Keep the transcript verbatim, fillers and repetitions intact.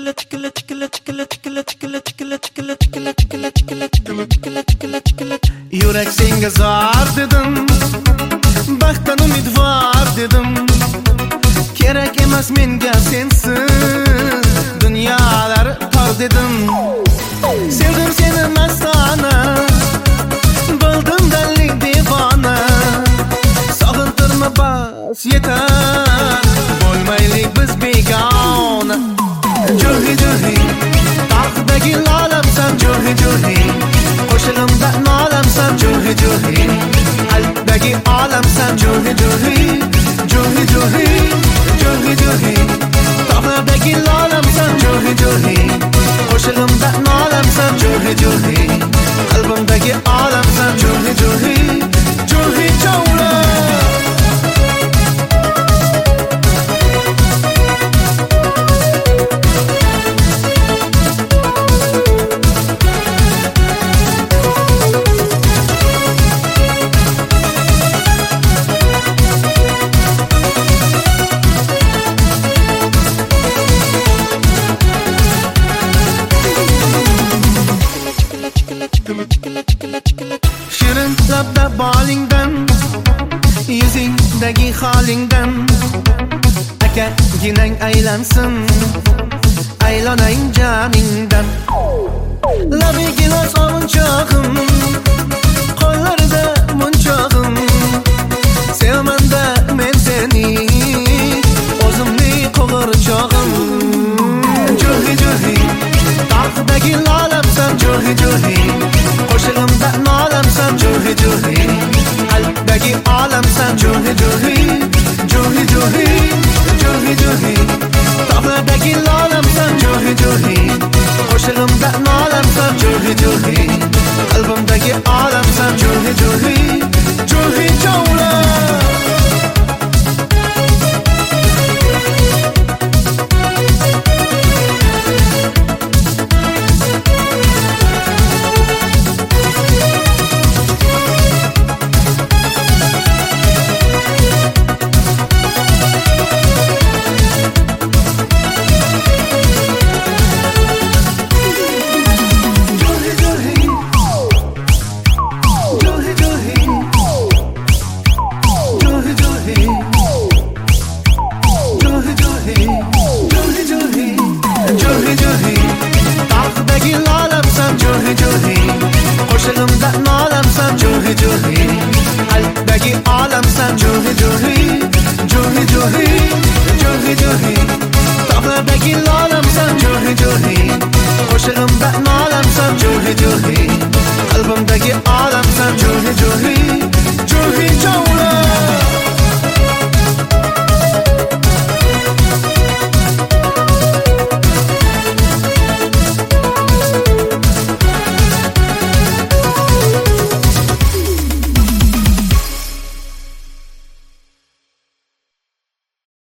Yurak senga zor dedim, baxtdan umidvor dedim. Kerak emas menga sensiz dunyolar tor dedim. Sevdim seni mastona, bo'ldim dallik devona. Sog'intirma bas yetar, bo'lmaylik biz begona. Jo'hi jo'hi tog'dagi lolamsan, jo'hi jo'hi qo'shig'imda nolamsan, jo'hi jo'hi qalbdagi olamsan, jo'hi jo'hi jo'hi jo'hi jo'hi jo'hi tog'dagi lolamsan, jo'hi jo'hi qo'shig'imda nolamsan, jo'hi jo'hi qalbimdagi olamsan, jo'hi jo'hi jo'hi chovla. Shirin labda bolingdan, yuzingdagi holingdan aka ginang aylansin, aylanay joningdan. Labi gilos ovunchog'im, qo'llarida munchog'im. Sevmanda men seni, o'zimni qo'g'irchog'im. Jo'hi jo'hi tog'dagi lolamsan, jo'hi jo'hi qo'shig'imda nolamsan, jo'hi jo'hi qalbdagi olamsan, jo'hi jo'hi jo'hi jo'hi jo'hi jo'hi tog'dagi lolamsan, jo'hi jo'hi qo'shig'imda nolamsan, jo'hi jo'hi qalbimdagi olamsan, jo'hi jo'hi jo'hi chovla. Jo'hi